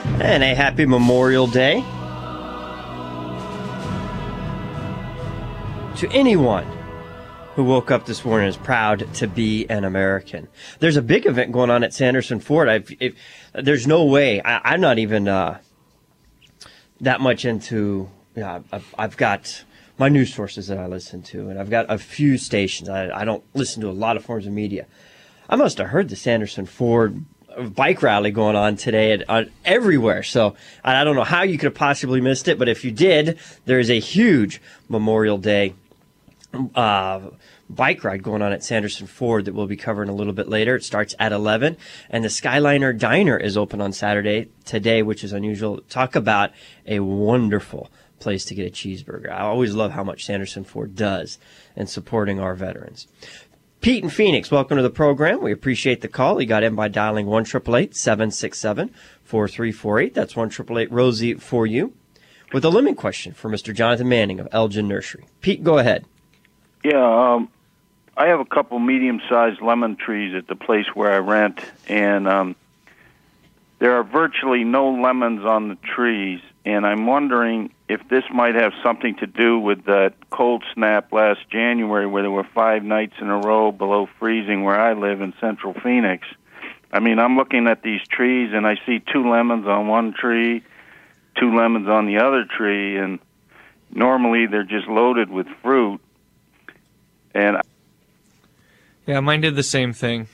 And a happy Memorial Day to anyone who woke up this morning and is proud to be an American. There's a big event going on at Sanderson Ford. There's no way. I'm not even that much into. I've got my news sources that I listen to, and I've got a few stations. I don't listen to a lot of forms of media. I must have heard the Sanderson Ford bike rally going on today everywhere. So I don't know how you could have possibly missed it, but if you did, there is a huge Memorial Day bike ride going on at Sanderson Ford that we'll be covering a little bit later. It starts at 11, and the Skyliner Diner is open on Saturday today, which is unusual. Talk about a wonderful place to get a cheeseburger. I always love how much Sanderson Ford does in supporting our veterans. Pete in Phoenix, welcome to the program. We appreciate the call. You got in by dialing 1-888-767-4348. That's 1-888-ROSIE for you. With a lemon question for Mr. Jonathan Manning of Elgin Nursery. Pete, go ahead. Yeah, I have a couple medium-sized lemon trees at the place where I rent, and there are virtually no lemons on the trees, and I'm wondering if this might have something to do with that cold snap last January where there were 5 nights in a row below freezing where I live in central Phoenix. I mean, I'm looking at these trees, and I see 2 lemons on one tree, 2 lemons on the other tree, and normally they're just loaded with fruit. And yeah, mine did the same thing.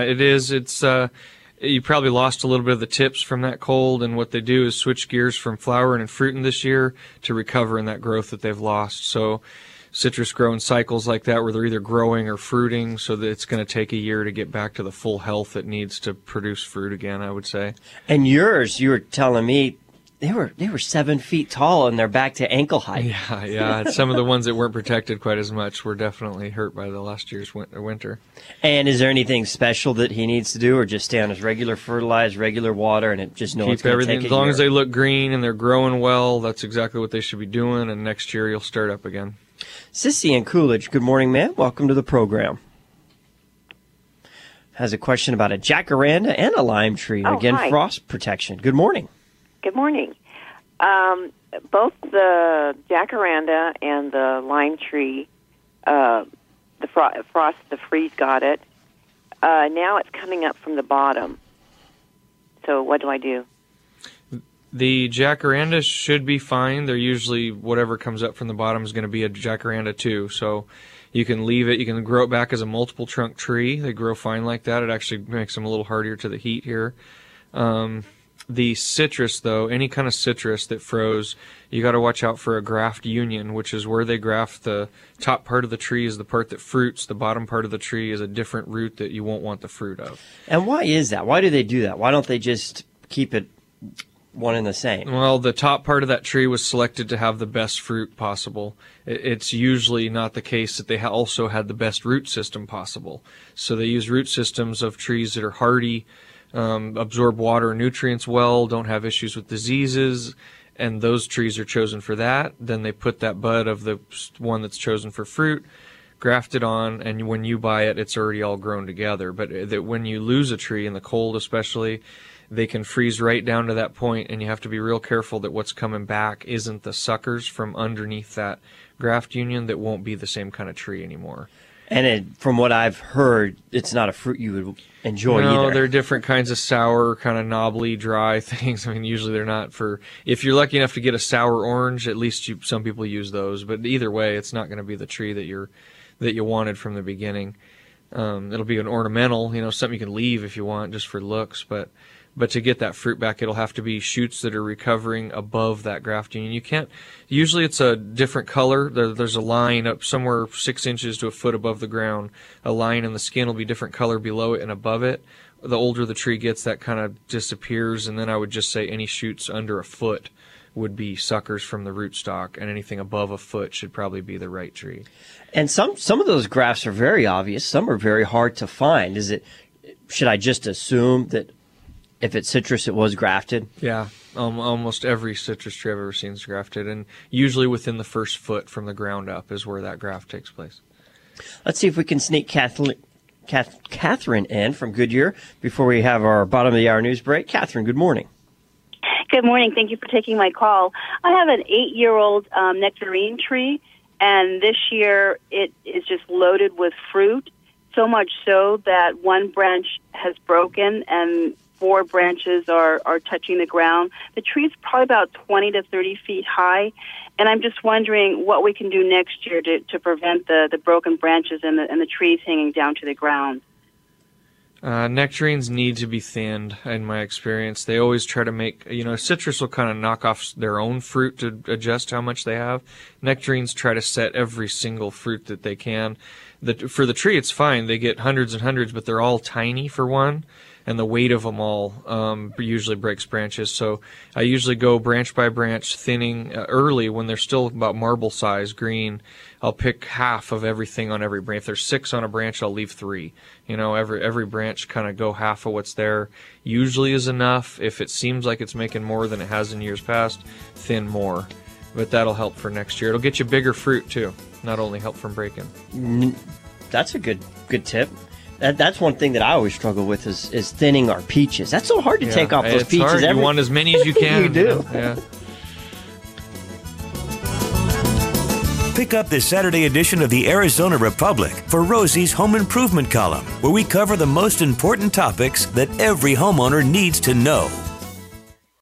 You probably lost a little bit of the tips from that cold, and what they do is switch gears from flowering and fruiting this year to recovering that growth that they've lost. So citrus grow in cycles like that where they're either growing or fruiting, so that it's going to take a year to get back to the full health it needs to produce fruit again, I would say. And yours, you were telling me, they were 7 feet tall and they're back to ankle height. Yeah. Some of the ones that weren't protected quite as much were definitely hurt by the last year's winter. And is there anything special that he needs to do, or just stay on his regular fertilizer, regular water, and it just know it's going to take a year? As long as they look green and they're growing well, that's exactly what they should be doing, and next year you'll start up again. Sissy in Coolidge, good morning, ma'am. Welcome to the program. Has a question about a jacaranda and a lime tree. And again, hi. Frost protection. Good morning. Good morning. Both the jacaranda and the lime tree, the frost, the freeze got it. Now it's coming up from the bottom. So what do I do? The jacaranda should be fine. They're usually, whatever comes up from the bottom is going to be a jacaranda too. So you can leave it. You can grow it back as a multiple trunk tree. They grow fine like that. It actually makes them a little hardier to the heat here. The citrus, though, any kind of citrus that froze, you got to watch out for a graft union, which is where they graft the top part of the tree is the part that fruits. The bottom part of the tree is a different root that you won't want the fruit of. And why is that? Why do they do that? Why don't they just keep it one and the same? Well, the top part of that tree was selected to have the best fruit possible. It's usually not the case that they also had the best root system possible. So they use root systems of trees that are hardy, absorb water and nutrients well, don't have issues with diseases, and those trees are chosen for that. Then they put that bud of the one that's chosen for fruit, graft it on, and when you buy it, it's already all grown together. But that when you lose a tree, in the cold especially, they can freeze right down to that point, and you have to be real careful that what's coming back isn't the suckers from underneath that graft union that won't be the same kind of tree anymore. And from what I've heard, it's not a fruit you would enjoy either. No, there are different kinds of sour, kind of knobbly, dry things. I mean, usually they're not for... If you're lucky enough to get a sour orange, at least some people use those. But either way, it's not going to be the tree that you wanted from the beginning. It'll be an ornamental, something you can leave if you want, just for looks. But to get that fruit back, it'll have to be shoots that are recovering above that graft union. You can't... Usually it's a different color. There's a line up somewhere 6 inches to a foot above the ground. A line in the skin will be different color below it and above it. The older the tree gets, that kind of disappears. And then I would just say any shoots under a foot would be suckers from the rootstock, and anything above a foot should probably be the right tree. And some of those grafts are very obvious. Some are very hard to find. Should I just assume that if it's citrus, it was grafted? Yeah, almost every citrus tree I've ever seen is grafted, and usually within the first foot from the ground up is where that graft takes place. Let's see if we can sneak Catherine in from Goodyear before we have our bottom of the hour news break. Catherine, good morning. Good morning. Thank you for taking my call. I have an 8-year-old nectarine tree, and this year it is just loaded with fruit, so much so that one branch has broken and 4 branches are touching the ground. The tree is probably about 20 to 30 feet high, and I'm just wondering what we can do next year to prevent the broken branches and the trees hanging down to the ground. Nectarines need to be thinned, in my experience. They always try to make, citrus will kind of knock off their own fruit to adjust how much they have. Nectarines try to set every single fruit that they can. For the tree, it's fine. They get hundreds and hundreds, but they're all tiny for one, and the weight of them all usually breaks branches. So I usually go branch by branch, thinning early when they're still about marble size green. I'll pick half of everything on every branch. If there's 6 on a branch, I'll leave 3. Every branch kind of go half of what's there. Usually is enough. If it seems like it's making more than it has in years past, thin more. But that'll help for next year. It'll get you bigger fruit too, not only help from breaking. That's a good tip. That's one thing that I always struggle with is thinning our peaches. That's so hard to take off those peaches. Hard. You want as many as you can. You do. Yeah. Pick up this Saturday edition of the Arizona Republic for Rosie's Home Improvement column, where we cover the most important topics that every homeowner needs to know.